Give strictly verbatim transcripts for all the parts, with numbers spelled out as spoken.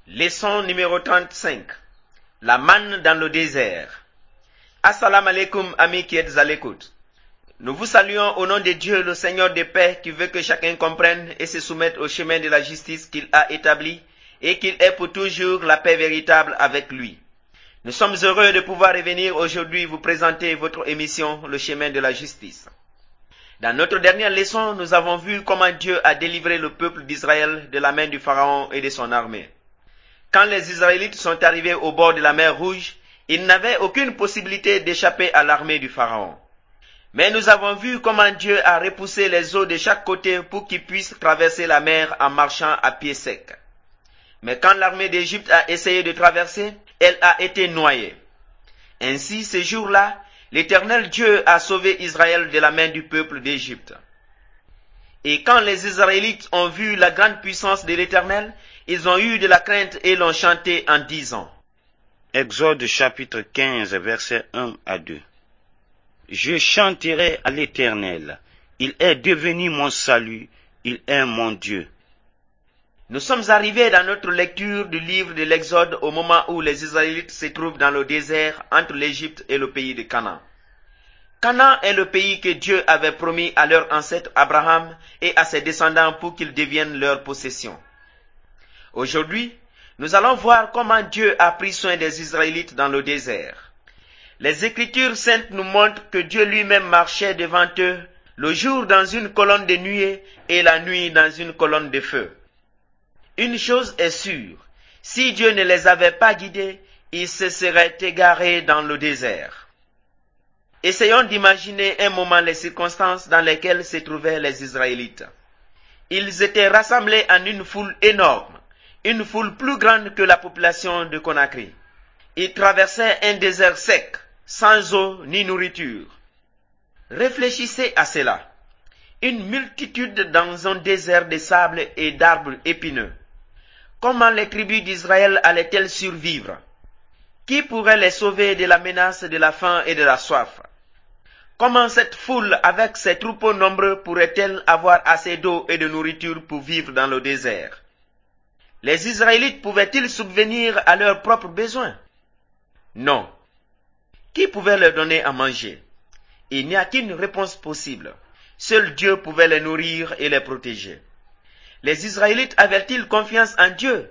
Leçon numéro trente-cinq. La manne dans le désert. Assalamu alaikum, amis qui êtes à l'écoute. Nous vous saluons au nom de Dieu, le Seigneur de paix, qui veut que chacun comprenne et se soumette au chemin de la justice qu'il a établi et qu'il ait pour toujours la paix véritable avec lui. Nous sommes heureux de pouvoir revenir aujourd'hui vous présenter votre émission, Le chemin de la justice. Dans notre dernière leçon, nous avons vu comment Dieu a délivré le peuple d'Israël de la main du Pharaon et de son armée. Quand les Israélites sont arrivés au bord de la mer Rouge, ils n'avaient aucune possibilité d'échapper à l'armée du Pharaon. Mais nous avons vu comment Dieu a repoussé les eaux de chaque côté pour qu'ils puissent traverser la mer en marchant à pied sec. Mais quand l'armée d'Égypte a essayé de traverser, elle a été noyée. Ainsi, ce jour-là, l'Éternel Dieu a sauvé Israël de la main du peuple d'Égypte. Et quand les Israélites ont vu la grande puissance de l'Éternel, ils ont eu de la crainte et l'ont chanté en disant. Exode chapitre quinze, versets un à deux. Je chanterai à l'Éternel. Il est devenu mon salut. Il est mon Dieu. Nous sommes arrivés dans notre lecture du livre de l'Exode au moment où les Israélites se trouvent dans le désert entre l'Égypte et le pays de Canaan. Canaan est le pays que Dieu avait promis à leur ancêtre Abraham et à ses descendants pour qu'ils deviennent leur possession. Aujourd'hui, nous allons voir comment Dieu a pris soin des Israélites dans le désert. Les Écritures saintes nous montrent que Dieu lui-même marchait devant eux, le jour dans une colonne de nuée et la nuit dans une colonne de feu. Une chose est sûre, si Dieu ne les avait pas guidés, ils se seraient égarés dans le désert. Essayons d'imaginer un moment les circonstances dans lesquelles se trouvaient les Israélites. Ils étaient rassemblés en une foule énorme, une foule plus grande que la population de Conakry. Ils traversaient un désert sec, sans eau ni nourriture. Réfléchissez à cela. Une multitude dans un désert de sable et d'arbres épineux. Comment les tribus d'Israël allaient-elles survivre? Qui pourrait les sauver de la menace de la faim et de la soif? Comment cette foule, avec ses troupeaux nombreux, pourrait-elle avoir assez d'eau et de nourriture pour vivre dans le désert? Les Israélites pouvaient-ils subvenir à leurs propres besoins? Non. Qui pouvait leur donner à manger? Il n'y a qu'une réponse possible. Seul Dieu pouvait les nourrir et les protéger. Les Israélites avaient-ils confiance en Dieu?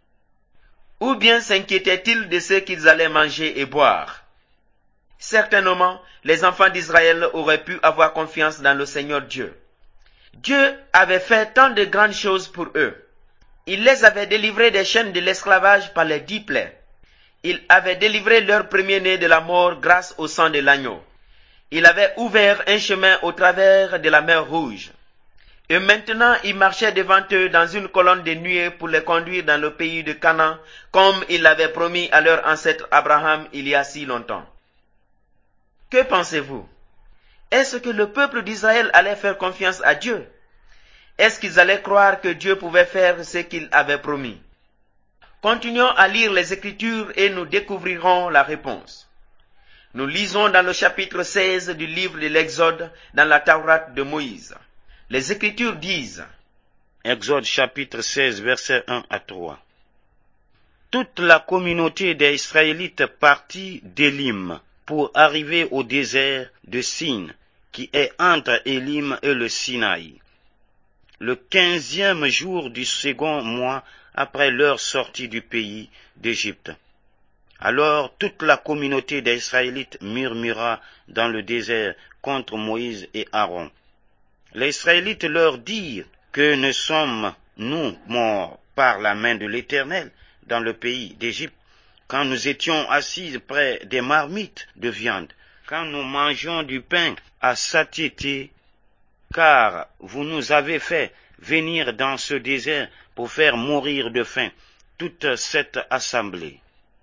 Ou bien s'inquiétaient-ils de ce qu'ils allaient manger et boire? Certainement, les enfants d'Israël auraient pu avoir confiance dans le Seigneur Dieu. Dieu avait fait tant de grandes choses pour eux. Il les avait délivrés des chaînes de l'esclavage par les dix plaies. Il avait délivré leur premier-né de la mort grâce au sang de l'agneau. Il avait ouvert un chemin au travers de la mer Rouge. Et maintenant, il marchait devant eux dans une colonne de nuée pour les conduire dans le pays de Canaan, comme il l'avait promis à leur ancêtre Abraham il y a si longtemps. Que pensez-vous? Est-ce que le peuple d'Israël allait faire confiance à Dieu? Est-ce qu'ils allaient croire que Dieu pouvait faire ce qu'il avait promis? Continuons à lire les Écritures et nous découvrirons la réponse. Nous lisons dans le chapitre seize du livre de l'Exode, dans la Taurate de Moïse. Les Écritures disent, Exode chapitre seize, versets un à trois. Toute la communauté des Israélites partit d'Élim pour arriver au désert de Sin, qui est entre Élim et le Sinaï. Le quinzième jour du second mois après leur sortie du pays d'Égypte. Alors toute la communauté des Israélites murmura dans le désert contre Moïse et Aaron. Les Israélites leur dirent que ne sommes-nous morts par la main de l'Éternel dans le pays d'Égypte, quand nous étions assis près des marmites de viande, quand nous mangions du pain à satiété, car vous nous avez fait venir dans ce désert pour faire mourir de faim toute cette assemblée.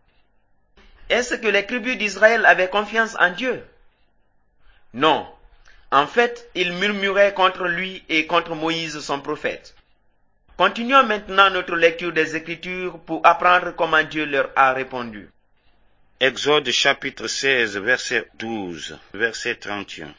Est-ce que les tribus d'Israël avaient confiance en Dieu? Non. En fait, ils murmuraient contre lui et contre Moïse son prophète. Continuons maintenant notre lecture des Écritures pour apprendre comment Dieu leur a répondu. Exode chapitre seize, verset douze, verset trente et un.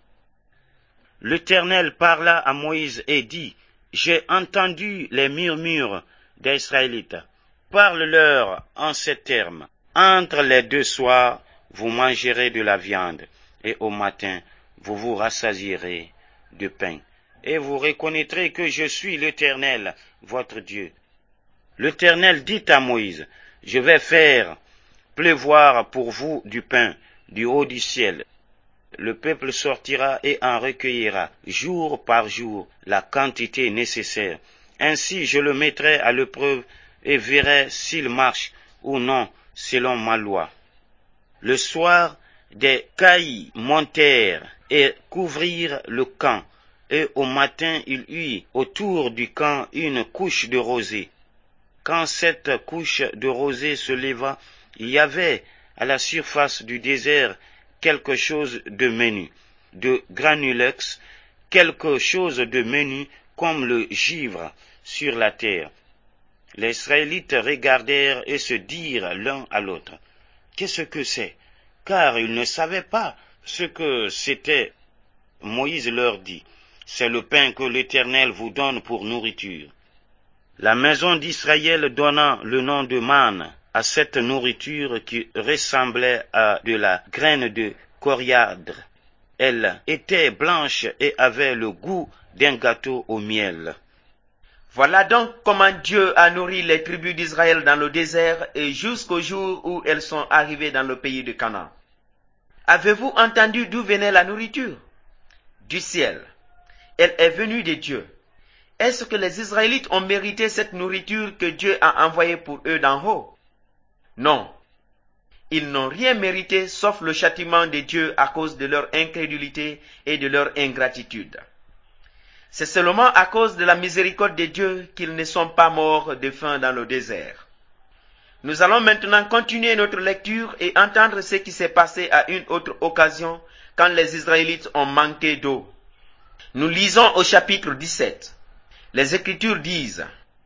L'Éternel parla à Moïse et dit, « J'ai entendu les murmures des Israélites. Parle-leur en ces termes. Entre les deux soirs, vous mangerez de la viande, et au matin, vous vous rassasierez de pain. Et vous reconnaîtrez que je suis l'Éternel, votre Dieu. L'Éternel dit à Moïse, je vais faire pleuvoir pour vous du pain du haut du ciel. Le peuple sortira et en recueillera jour par jour la quantité nécessaire. Ainsi je le mettrai à l'épreuve et verrai s'il marche ou non selon ma loi. Le soir, des cailles montèrent et couvrirent le camp, et au matin il y eut autour du camp une couche de rosée. Quand cette couche de rosée se leva, il y avait à la surface du désert quelque chose de menu, de granulex, quelque chose de menu comme le givre sur la terre. Les Israélites regardèrent et se dirent l'un à l'autre, « Qu'est-ce que c'est ?» Car ils ne savaient pas ce que c'était. Moïse leur dit, « C'est le pain que l'Éternel vous donne pour nourriture. » La maison d'Israël donna le nom de manne à cette nourriture qui ressemblait à de la graine de coriandre. Elle était blanche et avait le goût d'un gâteau au miel. Voilà donc comment Dieu a nourri les tribus d'Israël dans le désert et jusqu'au jour où elles sont arrivées dans le pays de Canaan. Avez-vous entendu d'où venait la nourriture? Du ciel. Elle est venue de Dieu. Est-ce que les Israélites ont mérité cette nourriture que Dieu a envoyée pour eux d'en haut? Non. Ils n'ont rien mérité sauf le châtiment de Dieu à cause de leur incrédulité et de leur ingratitude. C'est seulement à cause de la miséricorde de Dieu qu'ils ne sont pas morts de faim dans le désert. Nous allons maintenant continuer notre lecture et entendre ce qui s'est passé à une autre occasion quand les Israélites ont manqué d'eau. Nous lisons au chapitre dix-sept. Les Écritures disent,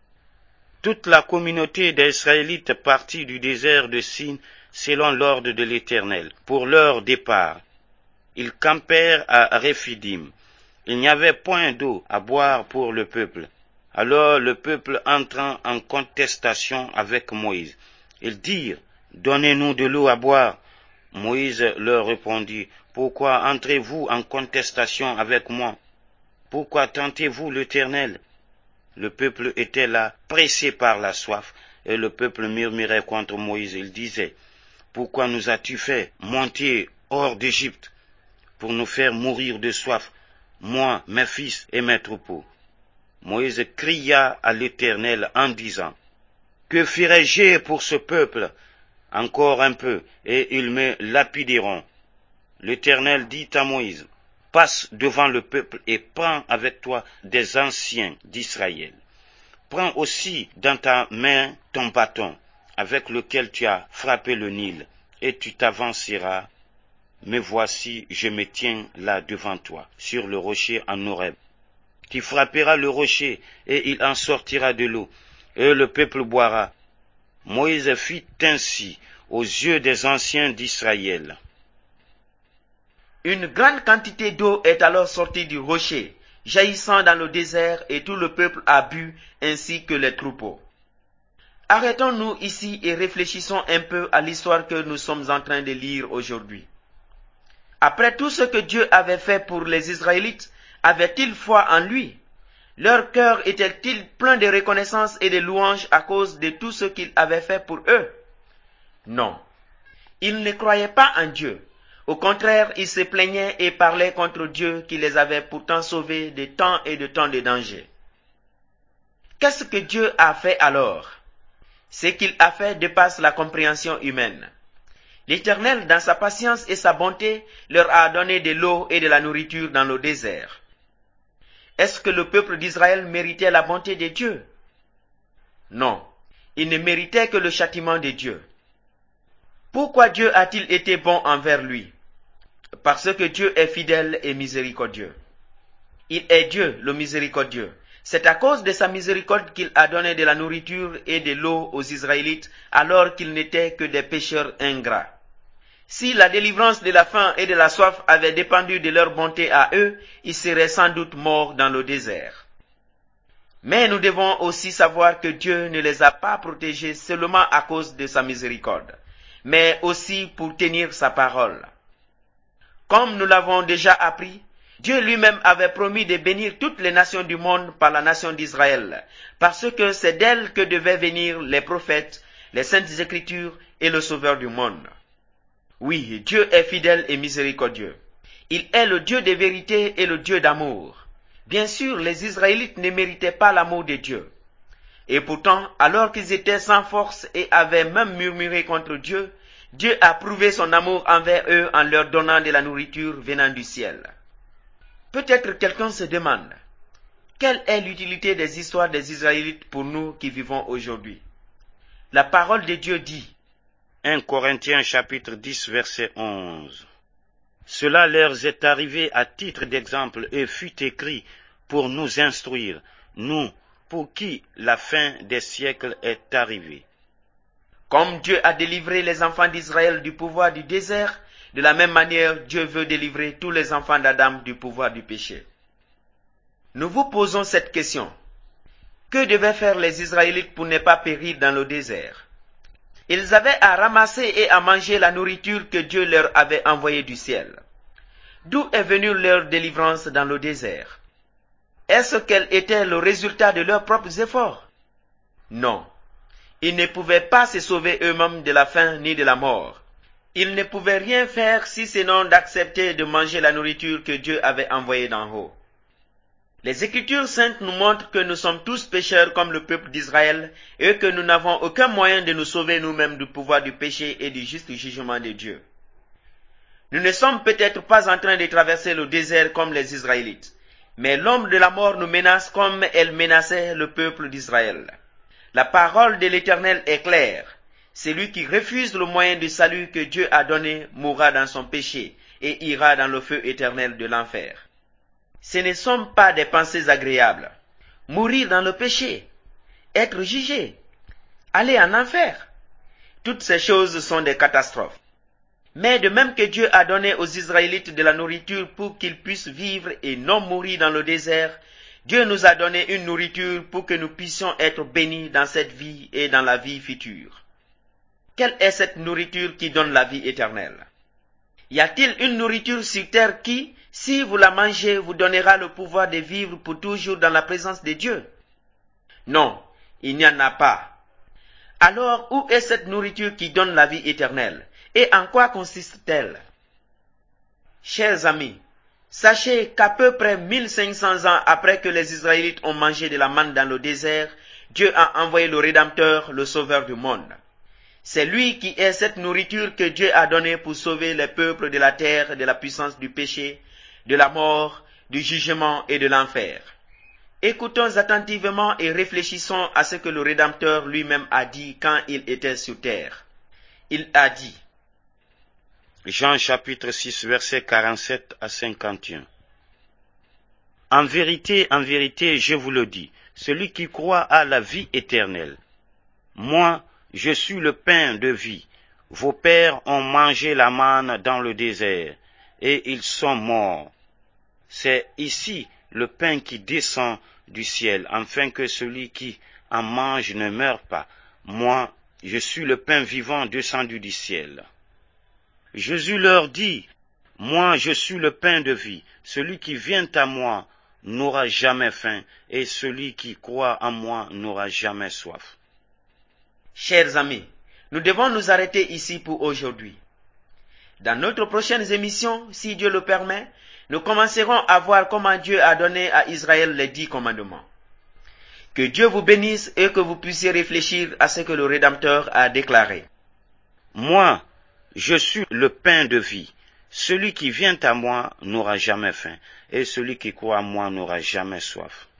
« Toute la communauté des Israélites partit du désert de Sin selon l'ordre de l'Éternel, pour leur départ. Ils campèrent à Réphidim. Il n'y avait point d'eau à boire pour le peuple. Alors le peuple entrant en contestation avec Moïse. Ils dirent, « Donnez-nous de l'eau à boire. » Moïse leur répondit, « Pourquoi entrez-vous en contestation avec moi? Pourquoi tentez-vous l'Éternel? » Le peuple était là, pressé par la soif, et le peuple murmurait contre Moïse. Il disait, « Pourquoi nous as-tu fait monter hors d'Égypte pour nous faire mourir de soif, moi, mes fils et mes troupeaux? » Moïse cria à l'Éternel en disant, « Que ferai-je pour ce peuple? Encore un peu, et ils me lapideront. » L'Éternel dit à Moïse, « Passe devant le peuple et prends avec toi des anciens d'Israël. Prends aussi dans ta main ton bâton, avec lequel tu as frappé le Nil, et tu t'avanceras. Mais voici, je me tiens là devant toi, sur le rocher en Horeb. Tu frapperas le rocher, et il en sortira de l'eau, et le peuple boira. » Moïse fit ainsi aux yeux des anciens d'Israël. Une grande quantité d'eau est alors sortie du rocher, jaillissant dans le désert, et tout le peuple a bu, ainsi que les troupeaux. Arrêtons-nous ici et réfléchissons un peu à l'histoire que nous sommes en train de lire aujourd'hui. Après tout ce que Dieu avait fait pour les Israélites, avaient-ils foi en lui? Leur cœur était-il plein de reconnaissance et de louange à cause de tout ce qu'il avait fait pour eux? Non. Ils ne croyaient pas en Dieu. Au contraire, ils se plaignaient et parlaient contre Dieu qui les avait pourtant sauvés de tant et de tant de dangers. Qu'est-ce que Dieu a fait alors? Ce qu'il a fait dépasse la compréhension humaine. L'Éternel, dans sa patience et sa bonté, leur a donné de l'eau et de la nourriture dans le désert. Est-ce que le peuple d'Israël méritait la bonté de Dieu? Non, il ne méritait que le châtiment de Dieu. Pourquoi Dieu a-t-il été bon envers lui? Parce que Dieu est fidèle et miséricordieux. Il est Dieu, le miséricordieux. C'est à cause de sa miséricorde qu'il a donné de la nourriture et de l'eau aux Israélites alors qu'ils n'étaient que des pécheurs ingrats. Si la délivrance de la faim et de la soif avait dépendu de leur bonté à eux, ils seraient sans doute morts dans le désert. Mais nous devons aussi savoir que Dieu ne les a pas protégés seulement à cause de sa miséricorde, mais aussi pour tenir sa parole. Comme nous l'avons déjà appris, Dieu lui-même avait promis de bénir toutes les nations du monde par la nation d'Israël, parce que c'est d'elle que devaient venir les prophètes, les saintes écritures et le sauveur du monde. Oui, Dieu est fidèle et miséricordieux. Il est le Dieu de vérité et le Dieu d'amour. Bien sûr, les Israélites ne méritaient pas l'amour de Dieu. Et pourtant, alors qu'ils étaient sans force et avaient même murmuré contre Dieu, Dieu a prouvé son amour envers eux en leur donnant de la nourriture venant du ciel. Peut-être quelqu'un se demande, quelle est l'utilité des histoires des Israélites pour nous qui vivons aujourd'hui? La parole de Dieu dit, un Corinthiens chapitre dix verset onze. Cela leur est arrivé à titre d'exemple et fut écrit pour nous instruire, nous, pour qui la fin des siècles est arrivée. Comme Dieu a délivré les enfants d'Israël du pouvoir du désert, de la même manière, Dieu veut délivrer tous les enfants d'Adam du pouvoir du péché. Nous vous posons cette question. Que devaient faire les Israélites pour ne pas périr dans le désert? Ils avaient à ramasser et à manger la nourriture que Dieu leur avait envoyée du ciel. D'où est venue leur délivrance dans le désert? Est-ce qu'elle était le résultat de leurs propres efforts? Non. Ils ne pouvaient pas se sauver eux-mêmes de la faim ni de la mort. Ils ne pouvaient rien faire si ce n'est d'accepter de manger la nourriture que Dieu avait envoyée d'en haut. Les Écritures saintes nous montrent que nous sommes tous pécheurs comme le peuple d'Israël et que nous n'avons aucun moyen de nous sauver nous-mêmes du pouvoir du péché et du juste jugement de Dieu. Nous ne sommes peut-être pas en train de traverser le désert comme les Israélites, mais l'ombre de la mort nous menace comme elle menaçait le peuple d'Israël. La parole de l'Éternel est claire. Celui qui refuse le moyen du salut que Dieu a donné mourra dans son péché et ira dans le feu éternel de l'enfer. Ce ne sont pas des pensées agréables. Mourir dans le péché, être jugé, aller en enfer. Toutes ces choses sont des catastrophes. Mais de même que Dieu a donné aux Israélites de la nourriture pour qu'ils puissent vivre et non mourir dans le désert, Dieu nous a donné une nourriture pour que nous puissions être bénis dans cette vie et dans la vie future. Quelle est cette nourriture qui donne la vie éternelle? Y a-t-il une nourriture sur terre qui, si vous la mangez, vous donnera le pouvoir de vivre pour toujours dans la présence de Dieu? Non, il n'y en a pas. Alors, où est cette nourriture qui donne la vie éternelle? Et en quoi consiste-t-elle? Chers amis, sachez qu'à peu près mille cinq cents ans après que les Israélites ont mangé de la manne dans le désert, Dieu a envoyé le Rédempteur, le Sauveur du monde. C'est lui qui est cette nourriture que Dieu a donnée pour sauver les peuples de la terre de la puissance du péché, de la mort, du jugement et de l'enfer. Écoutons attentivement et réfléchissons à ce que le Rédempteur lui-même a dit quand il était sur terre. Il a dit, Jean chapitre six versets quarante-sept à cinquante et un. En vérité, en vérité, je vous le dis, celui qui croit a la vie éternelle. Moi, je suis le pain de vie. Vos pères ont mangé la manne dans le désert, et ils sont morts. C'est ici le pain qui descend du ciel, afin que celui qui en mange ne meure pas. Moi, je suis le pain vivant descendu du ciel. Jésus leur dit, moi je suis le pain de vie. Celui qui vient à moi n'aura jamais faim, et celui qui croit en moi n'aura jamais soif. Chers amis, nous devons nous arrêter ici pour aujourd'hui. Dans notre prochaine émission, si Dieu le permet, nous commencerons à voir comment Dieu a donné à Israël les dix commandements. Que Dieu vous bénisse et que vous puissiez réfléchir à ce que le Rédempteur a déclaré. Moi, je suis le pain de vie. Celui qui vient à moi n'aura jamais faim, et celui qui croit en moi n'aura jamais soif.